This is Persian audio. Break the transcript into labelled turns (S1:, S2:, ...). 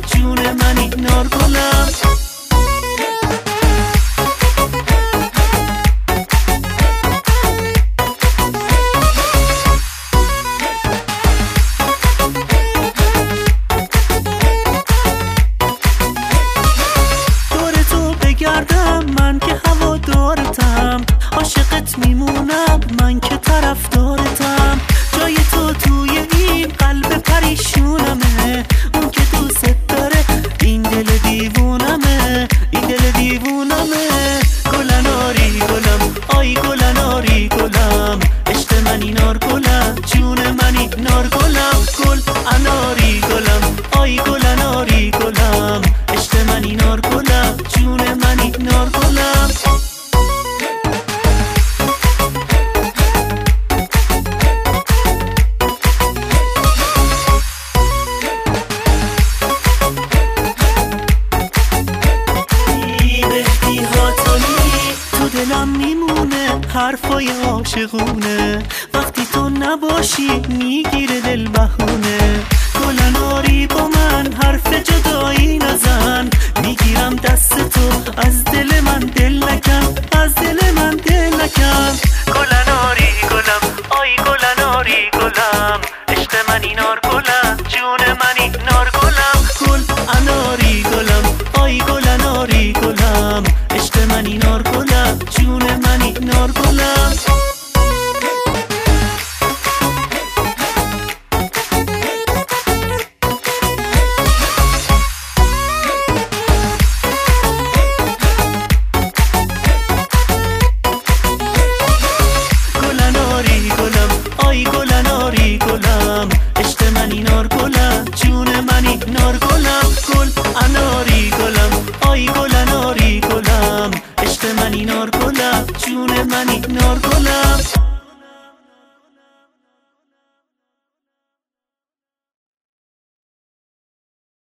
S1: جون منی نار گلم. من که هوادارتم، عاشقت میمونم من که طرفدارتم. جای تو توی این قلب پریشونمه، اون که دوست داره این دل دیوونمه، این دل دیوونمه. گلناری گلم آی گلناری گلم، عشق منی نار گلم جون منی نار گلم. گل اناری گلم آی گلناری گلم، عشق منی نار گلم جون منی نار گلم. تو دلم میمونه حرفای عاشقونه، وقتی تو نباشی میگیره دل بهونه. گلناری با من حرف جدایی نزن، میگیرم دست تو از دل من دل نکن، از دل من دل نکن. گلناری گلم آی گلناری گلم، عشق منی نار گلم جون منی نار گلم. گل اناری گلم آی گلناری گلم، عشق منی نار گلم جون منی نار گلم. آی گلناری گلم، عشق منی نار گلم جون منی نار گلم. گل اناری گلم آی گلناری گلم، عشق منی نار گلم جون منی نار گلم.